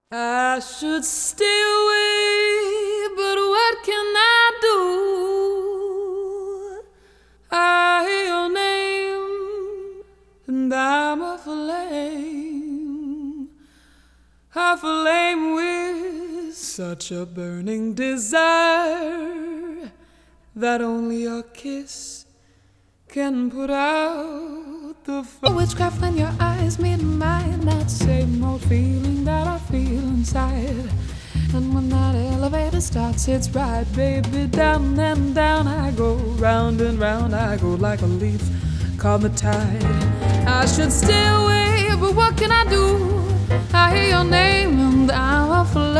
I should stay away, but what can I do? I hear your name, and I'm aflame with such a burning desire that only your kiss can put out the fire. Witchcraft when your eyes meet mine, that same old feeling that I feel inside. And when that elevator starts, it's right, baby. Down and down I go, round and round I go, like a leaf caught the tide. I should stay away, but what can I do? I hear your name and I'm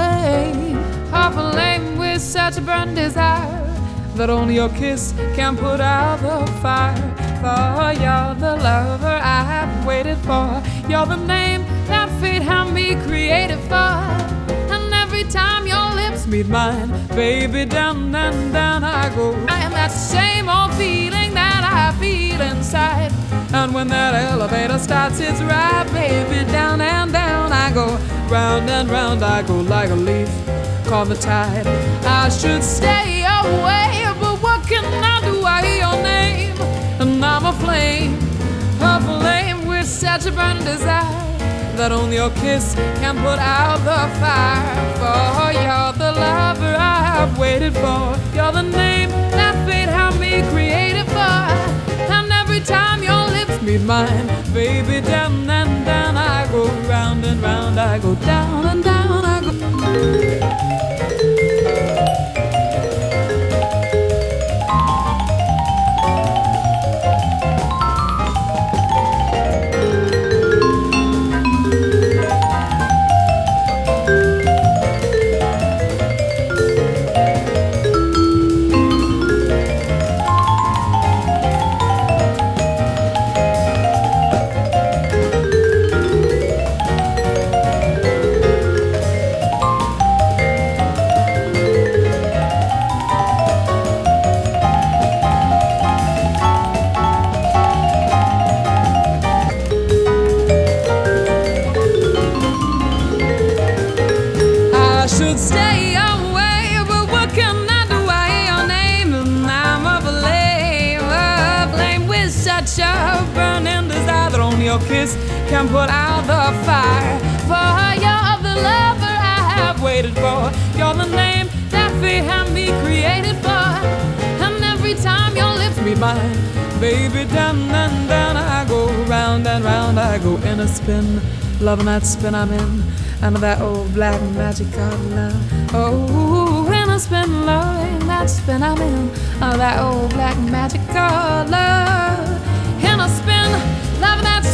aflame with such a burning desire that only your kiss can put out the fire. For you're the lover I have waited for. You're the name that fate had me created for. And every time your lips meet mine, baby, down and down I go. I am that same old feeling that I feel inside. And when that elevator starts, it's right, baby, down and down I go. Round and round I go, like a leaf caught the tide. I should stay away, but what can I do? I hear your name, and I'm aflame with such a burning desire that only your kiss can put out the fire. For you're the lover I have waited for. You're the name that fate had me created for. And every time your lips meet mine, baby, down and down I go, round and round I go, down and down I go. Should stay away, but what can I do? I hear your name and I'm aflame with such a burning desire that only your kiss can put out the fire. For you're the lover I have waited for. You're the name that fate had me created for. And every time your lips meet mine, baby, down and down I go, round and round I go in a spin, loving that spin I'm in. And that old black magic of love. Oh, in a spin, loving that spin I'm in. That old black magic of love. In a spin, loving that